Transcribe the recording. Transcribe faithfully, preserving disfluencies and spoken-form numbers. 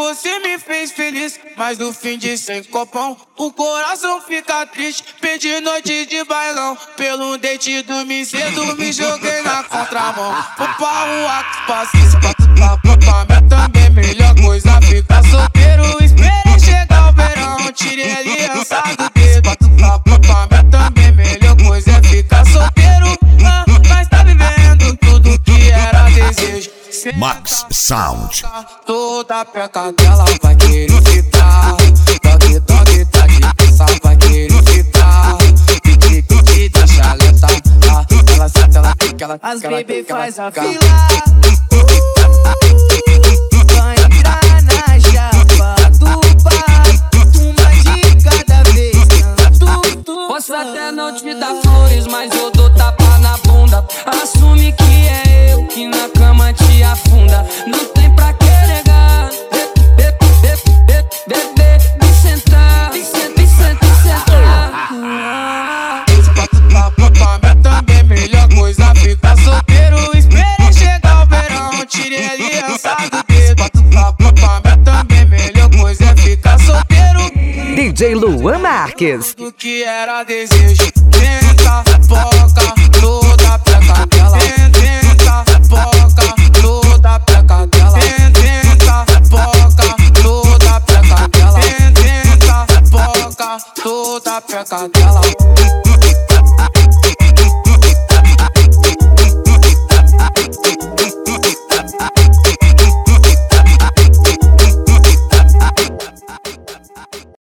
você me fez feliz, mas no fim de sem copão o coração fica triste. Perdi noite de bailão, pelo date dormi cedo, me joguei na contramão. Vou pra rua que paciência pra tu tá pra mim também. Melhor coisa ficar solteiro, esperei chegar o verão, tirei a aliança do dedo. Pra tu tá pra mim também, melhor coisa é ficar solteiro, ah, mas tá vivendo tudo que era desejo. Max Sound. Toda peca dela vai querer ficar. Toque, toque, toque, essa vai querer ficar. Piti, piti, deixa lenta. Ela senta, ela fica, ela fica. As baby faz a fila. Vai entrar na japa do bar. Uma de cada vez. Tu, tu, posso até não te dar flores, mas eu dou tapa na bunda. Assume que é eu que na cama te afunda. Não tem pra que negar. Bebê, me sentar. Me senta, me senta, me sentar. Pra tu tá pra mim também, melhor coisa ficar solteiro. Esperei chegar o verão, tirei a aliança do dedo. Pra tu tá pra mim também, melhor coisa é ficar solteiro. D J Luan Marques. Tudo que era desejo. Tenta, foca, toda peca dela. Tenta, foca, toda peca dela. Tenta, foca, toda peca dela. Tenta, foca, toda peca dela.